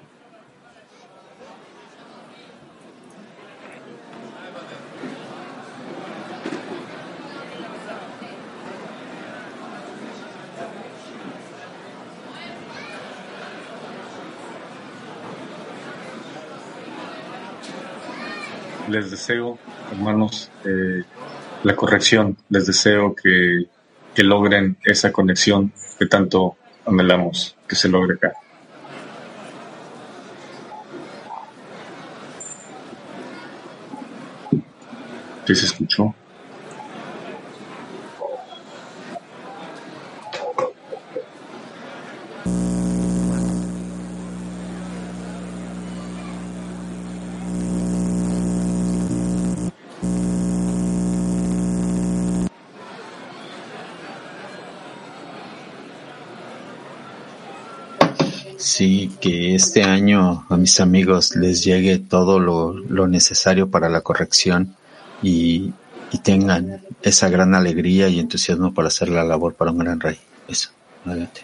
Les deseo, hermanos, la corrección. Les deseo que logren esa conexión que tanto anhelamos que se logre acá. ¿Sí se escuchó? Sí, que este año a mis amigos les llegue todo lo necesario para la corrección y tengan esa gran alegría y entusiasmo para hacer la labor para un gran rey. Eso, adelante.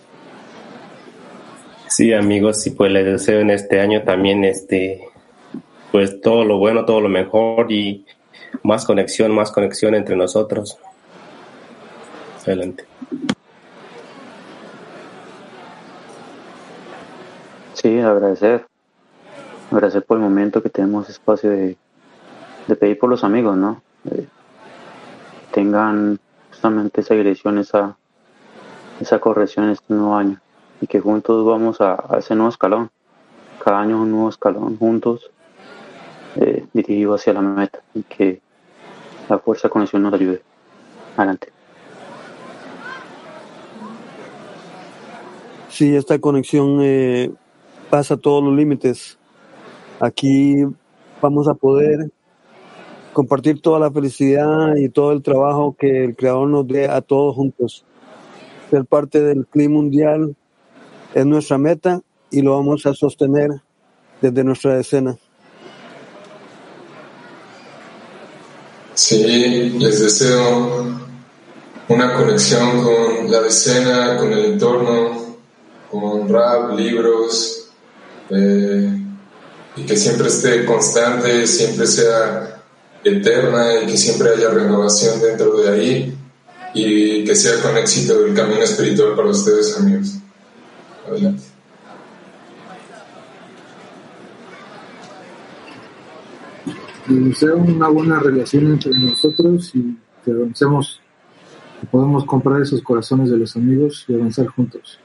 Sí, amigos, y pues les deseo en este año también pues todo lo bueno, todo lo mejor y más conexión entre nosotros. Adelante. Sí, agradecer por el momento que tenemos espacio de pedir por los amigos, ¿no? Tengan justamente esa dirección, esa corrección este nuevo año y que juntos vamos a ese nuevo escalón, cada año un nuevo escalón juntos dirigido hacia la meta y que la fuerza conexión nos ayude. Adelante. Sí, esta conexión pasa todos los límites. Aquí vamos a poder compartir toda la felicidad y todo el trabajo que el Creador nos dé a todos juntos. Ser parte del clima mundial es nuestra meta y lo vamos a sostener desde nuestra decena. Sí, les deseo una conexión con la decena, con el entorno, con rap, libros, y que siempre esté constante, siempre sea eterna y que siempre haya renovación dentro de ahí y que sea con éxito el camino espiritual para ustedes, amigos. Adelante. Deseo una buena relación entre nosotros y que avancemos, que podamos comprar esos corazones de los amigos y avanzar juntos.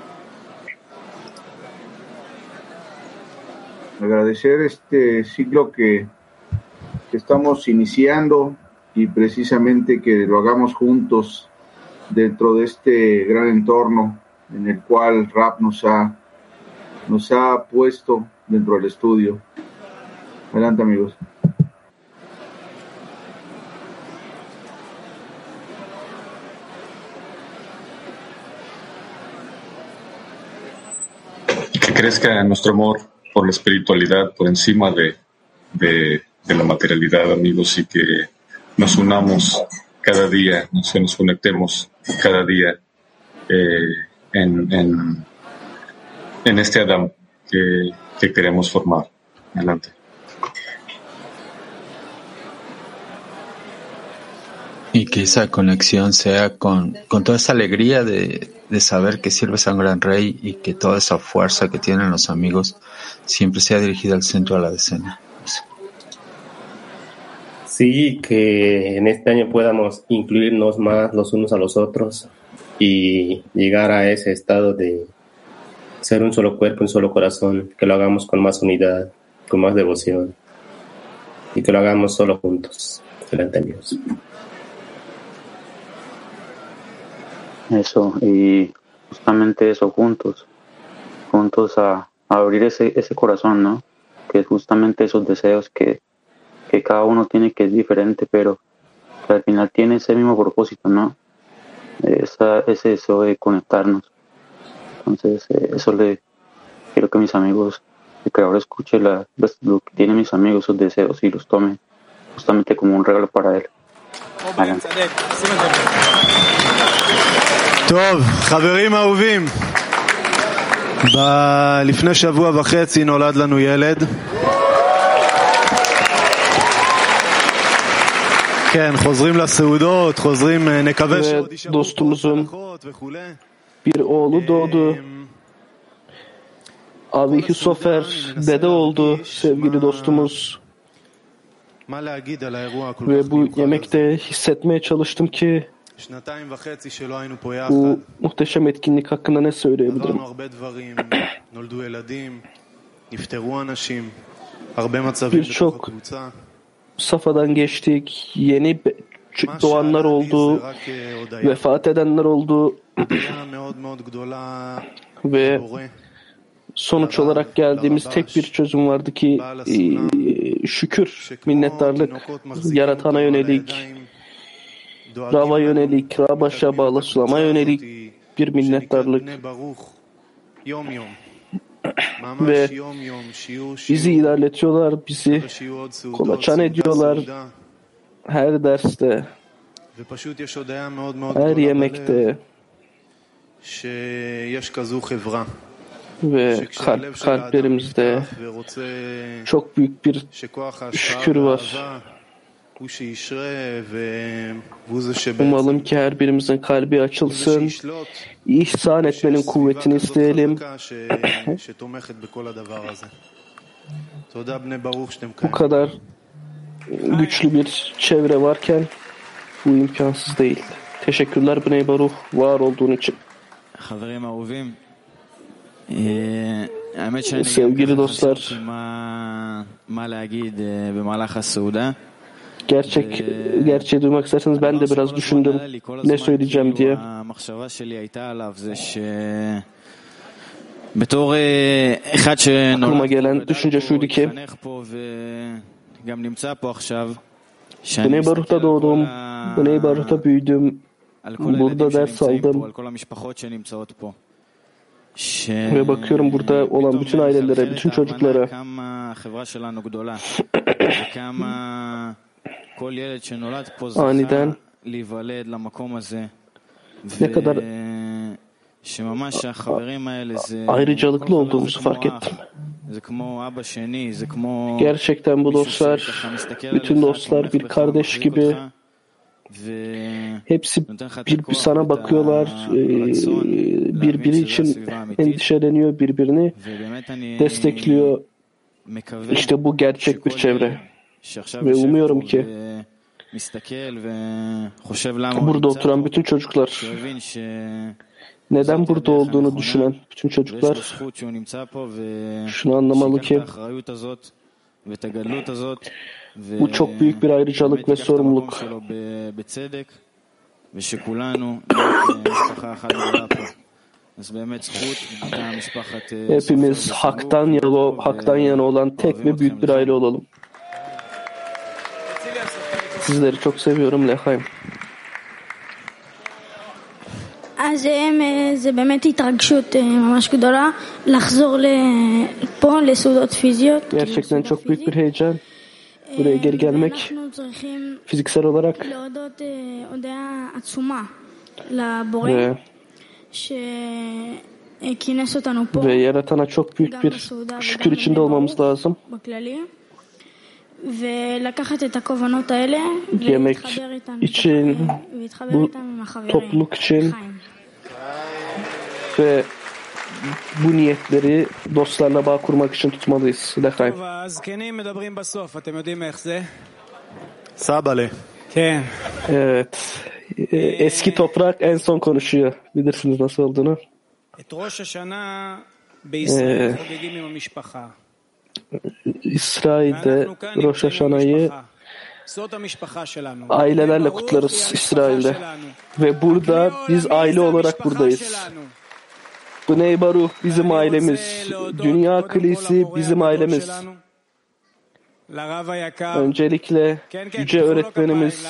Agradecer este ciclo que estamos iniciando y precisamente que lo hagamos juntos dentro de este gran entorno en el cual RAP nos ha puesto dentro del estudio. Adelante, amigos. crezca nuestro amor por la espiritualidad por encima de la materialidad, amigos, y que nos unamos cada día, nos conectemos cada día en este Adam que queremos formar. Adelante. Y que esa conexión sea con toda esa alegría de saber que sirves a un gran rey y que toda esa fuerza que tienen los amigos siempre sea dirigida al centro de la decena. Sí, que en este año podamos incluirnos más los unos a los otros y llegar a ese estado de ser un solo cuerpo, un solo corazón, que lo hagamos con más unidad, con más devoción y que lo hagamos solo juntos, delante de Dios. Eso, y justamente eso, juntos a abrir ese corazón, ¿no? Que es justamente esos deseos que cada uno tiene, que es diferente, pero que al final tiene ese mismo propósito, ¿no? Ese deseo de conectarnos. Entonces, eso le quiero que mis amigos, el creador escuche lo que tienen mis amigos, sus deseos, y los tome justamente como un regalo para él. Adelante. טוב, חברים אהובים, לפני שבוע וחצי נולד לנו ילד. כן, חוזרים לסעודות, חוזרים, נקווה שעוד יישארו ברכות וכו'. Bir oğlu doğdu. Avihi Sofer dede oldu sevgili dostumuz. Ve bu yemekte hissetmeye çalıştım ki bu muhteşem etkinlik hakkında ne söyleyebilirim? Birçok safhadan geçtik, yeni doğanlar oldu, vefat edenler oldu ve sonuç olarak geldiğimiz tek bir çözüm vardı ki şükür, minnettarlık, yaratana yönelik, Rab'a yönelik, Rab'a Şabal'a Sulam'a yönelik bir minnettarlık ve bizi ilerletiyorlar, bizi kolaçan ediyorlar her derste, her yemekte ve kalplerimizde çok büyük bir şükür var. Umalım ki her birimizin kalbi açılsın, ihsan etmenin kuvvetini isteyelim. Bu kadar güçlü bir çevre varken bu imkansız değil. Teşekkürler Bnei Baruch, var olduğun için. Sevgili dostlar, gerçeği duymak isterseniz ben de biraz düşündüm ne söyleyeceğim diye. Aklıma gelen düşünce şuydu ki Bnei Baruch'ta doğdum, Bnei Baruch'ta büyüdüm, burada ders aldım ve bakıyorum burada olan bütün ailelere, bütün çocuklara aniden ne kadar ayrıcalıklı olduğumuzu fark ettim. Gerçekten bu dostlar, bütün dostlar bir kardeş gibi. Hepsi sana bakıyorlar, birbiri için endişeleniyor, birbirini destekliyor. İşte bu gerçek bir çevre. Ve umuyorum ki burada oturan bütün çocuklar, neden burada olduğunu düşünen bütün çocuklar şunu anlamalı ki bu çok büyük bir ayrıcalık ve sorumluluk. Hepimiz haktan yana olan tek ve büyük bir aile olalım. Sizleri çok seviyorum. Lehaim. אז זה באמת התרגשות ממש גדולה לחזור לפה לסעודות פיזיות. Gerçekten çok büyük bir heyecan. Buraya geri gelmek fiziksel olarak ve Yaratan'a çok büyük bir şükür içinde olmamız lazım. Yemek için, bu topluluk için ve bu niyetleri dostlarla bağ kurmak için tutmalıyız. Lechaim. Sabale. Evet. Eski toprak en son konuşuyor. Bilirsiniz nasıl olduğunu. İsrail'de Rosh Hashanah'yı ailelerle kutlarız İsrail'de. Ve burada biz aile olarak buradayız. Bnei Baruch bizim ailemiz. Dünya Kilisi bizim ailemiz. Öncelikle yüce öğretmenimiz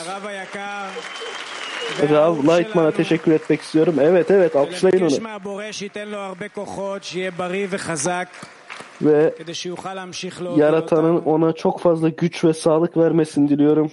Rav Lightman'a teşekkür etmek istiyorum. Evet, alkışlayın onu. Ve Yaratan'ın ona çok fazla güç ve sağlık vermesini diliyorum.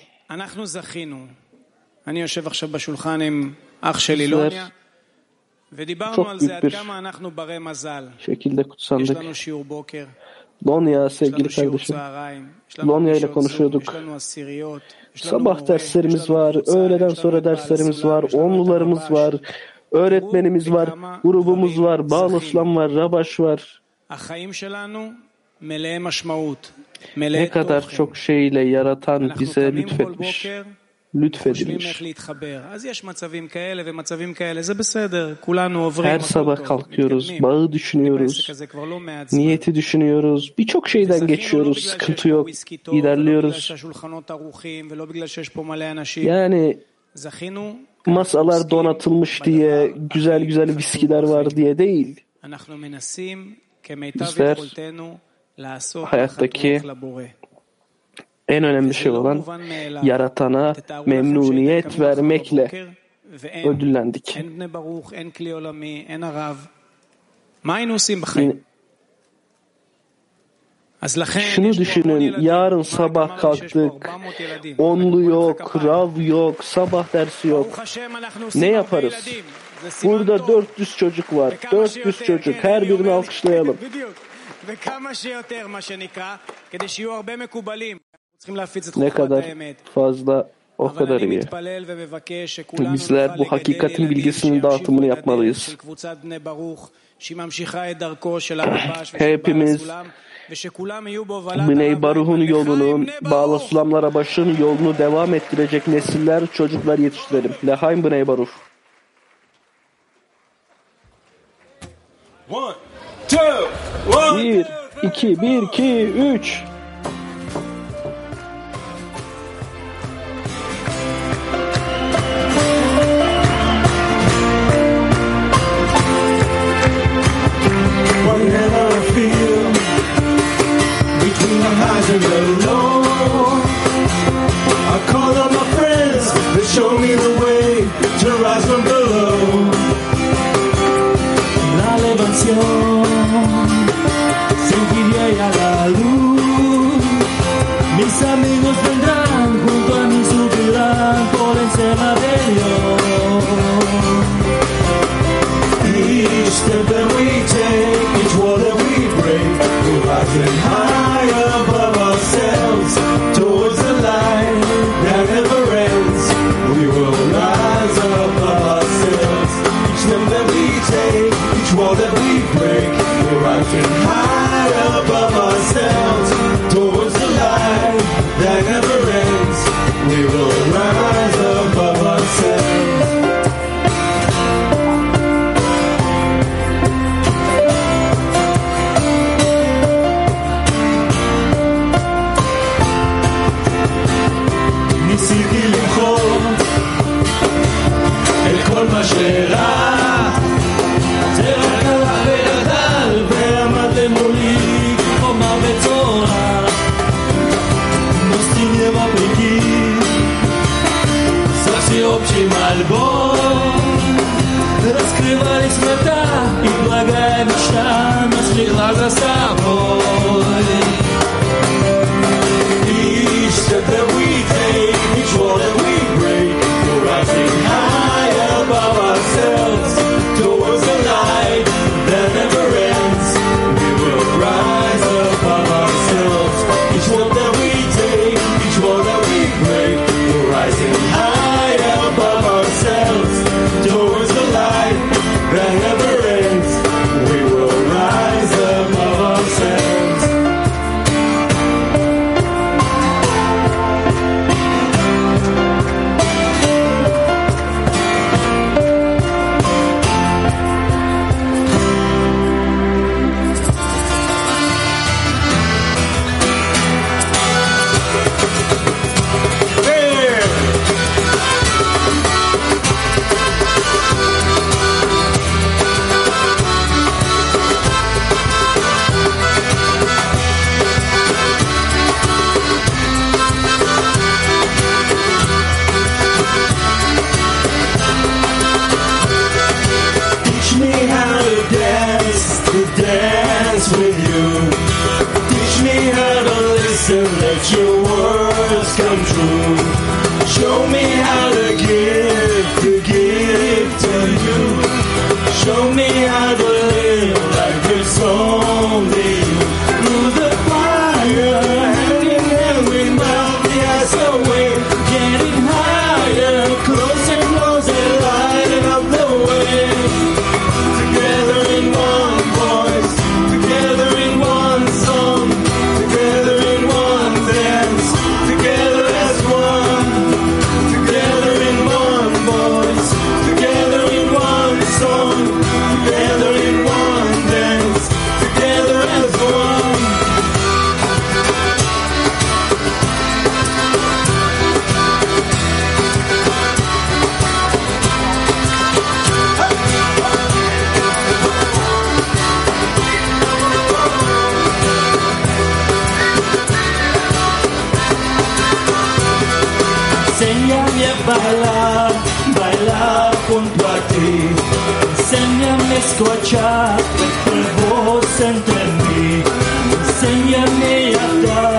Bizler çok büyük bir şekilde kutsandık. Lonya sevgili kardeşim. Lonya ile konuşuyorduk. Sabah derslerimiz var, öğleden sonra derslerimiz var, onlularımız var, öğretmenimiz var, grubumuz var, Bağlaslan var, Rabaş var. Ne kadar çok şeyle Yaratan bize lütfetmiş. Her sabah kalkıyoruz, bağı düşünüyoruz, niyeti düşünüyoruz, birçok şeyden geçiyoruz, sıkıntı yok, ilerliyoruz. Yani masalar donatılmış diye, güzel güzel viskiler var diye değil. Bizler hayattaki en önemli şey olan Yaratan'a memnuniyet vermekle ödüllendik. Şunu düşünün, yarın sabah kalktık, onlu yok, Rav yok, sabah dersi yok. Ne yaparız? Burada 400 çocuk var, 400 çocuk, her birini alkışlayalım. Ne kadar fazla o kadar iyi. Bizler bu hakikatin bilgisinin dağıtımını yapmalıyız. Hepimiz Bnei Baruch'un yolunu, Bağlaslanlara başın yolunu devam ettirecek nesiller, çocuklar yetiştirelim. Lechaim Bnei Baruch. 1, 2, 3. Whatever I feel between the highs and the lows, I call on my friends that show me the way to rise from below. La elevación seguiré a la luz. Mis amigos vendrán junto a mí, subirán por encima de Dios. Each step that we take, each wall that we break, we're rising high above ourselves, towards the light that never ends. We will rise above ourselves. Each step that we take, each wall that we break, we're rising high above ourselves, towards the light that never ends. We will rise above ourselves. ניסיתי למחות את כל מה שרע, זה רק הלך וגדל ועמד למולי חומה בצורה. No stigniemy peki, zawsze obcim albo enséñame a bailar junto a ti, enséñame a escuchar tu voz entre mí, enséñame a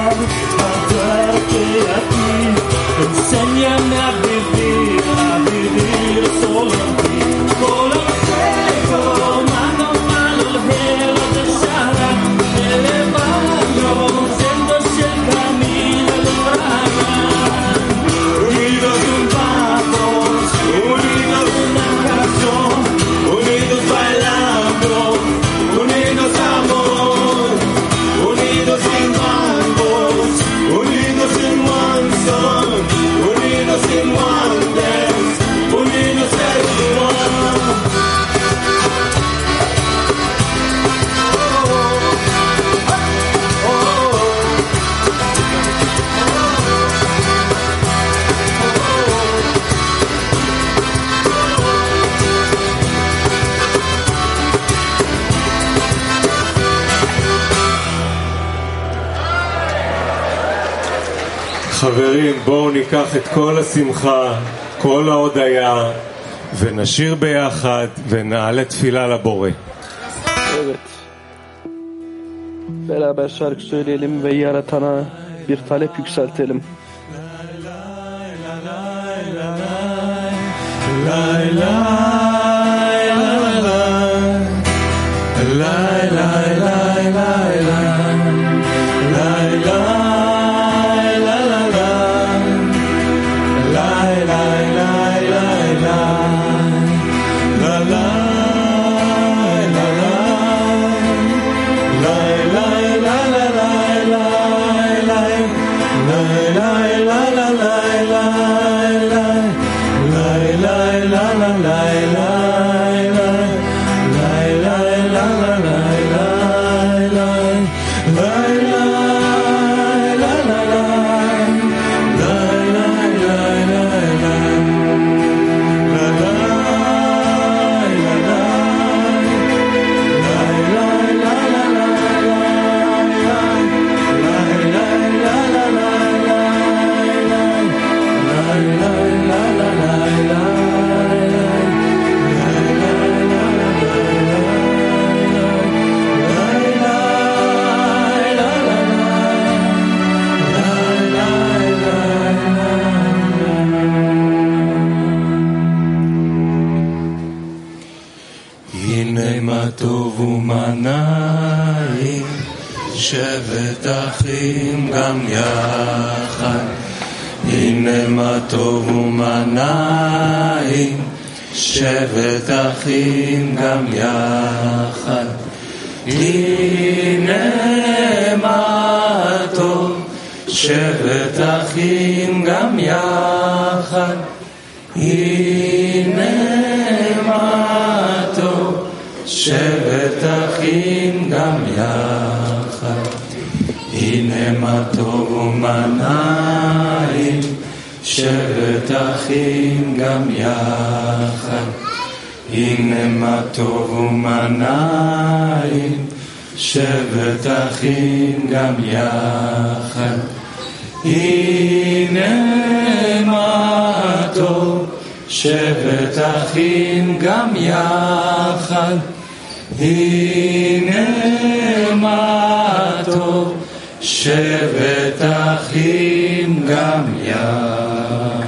darte a ti, enséñame a vivir solo en ti, con el fuego, mano a mano, el gelo de Sara, elevando, haciéndose el camino de Abraham, unidos vamos, unidos una canción, unidos bailando, unidos amor, unidos sin bambos, unidos in one song, unidos in one dance, unidos as one. חברים, בואו ניקח את כל השמחה, כל ההודיה, ונשיר ביחד ונעלה תפילה לבורא. Evet. Beraber şarkı söyleyelim ve yaratana bir talep yükseltelim. שבט אחים גם יחד, הנה מה טוב ומה נעים, שבט אחים גם יחד, הנה מה טוב, שבט אחים גם יחד, הנה מה טוב, שבט אחים גם יחד, הנה מה טוב ומה נעים, שבט אחים גם יחד, הנה מה טוב ומה נעים, שבט אחים גם יחד, הנה מה טוב, שבט אחים גם יחד, הנה מה טוב, שבט אחים גם יחד.